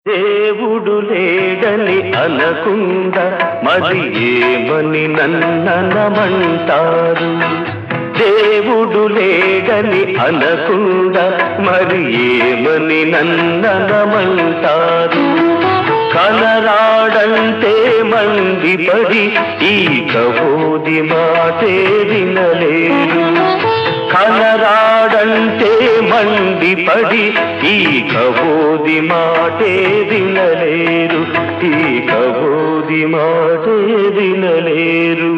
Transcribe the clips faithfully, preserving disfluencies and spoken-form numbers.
దేవుడు లేడని అనకుండా మరి ఏమని నన్ననమంటారు? దేవుడు లేడని అనకుండా మరి ఏమని నన్ననమంటారు? కలరాడంటే మండిపడి ఈ కబోది మాటే వినలేరు. కలరాడంటే మండిపడి ఈ కబోది మాటే వినలేరు. ఈ కబోది మాటే వినలేరు.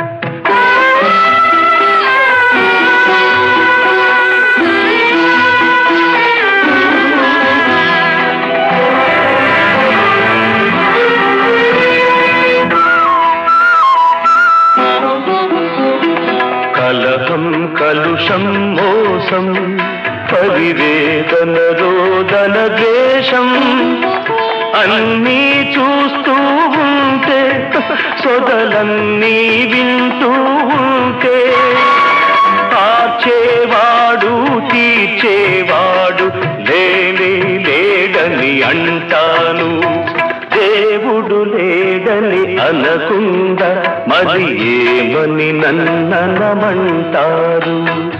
కలహం కలుషం మోసం పరివేదన రోదన ద్వేషం అన్నీ చూస్తూ ఉంటే సొదలన్నీ వింటూ ఉంటే ఆర్చేవాడు తీర్చేవాడు లేనే లేడని అంటాను. దేవుడు లేడని అనకుండా మరి ఏమని నన్ననమంటారు?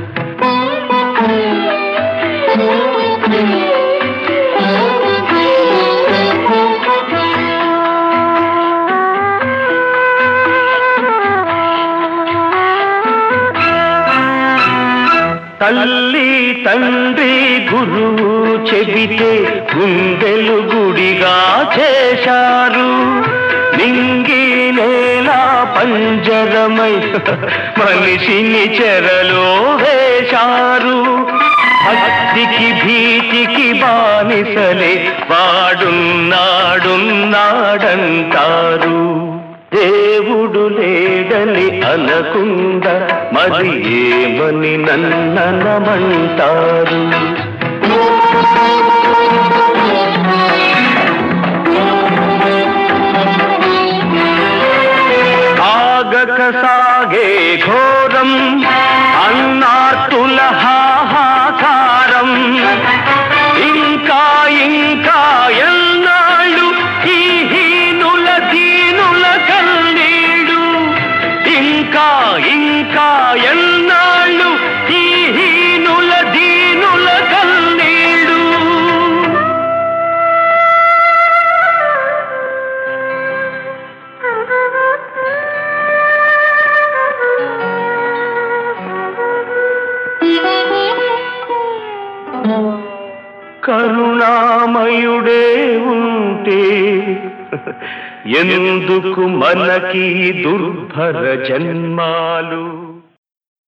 తల్లి తండ్రి గురువు చెబితే గుండెలు గుడిగా చేశారు. నింగి నేల పంజరమై మనిషిని చెరలో వేశారు. భక్తికి భీతికి బానిసలే వాడున్నాడున్నాడంటారు. దేవుడు లేడని అనకుండా మరి ఏమని నన్ననమంటారు? ఆగక సాగే ఘోరం అన్నార్తుల హాహాకారం ఇంకా ఇంకా ఎన్నాళ్ళు ఈ హీనుల దీనుల కన్నీడు. ఇంకా ఇంకా ఎన్నాళ్ళు ఈ హీనుల దీనుల కన్నీడు. కరుణామయుడే ఉంటే ఎందుకు మనకి దుర్భర జన్మాలు?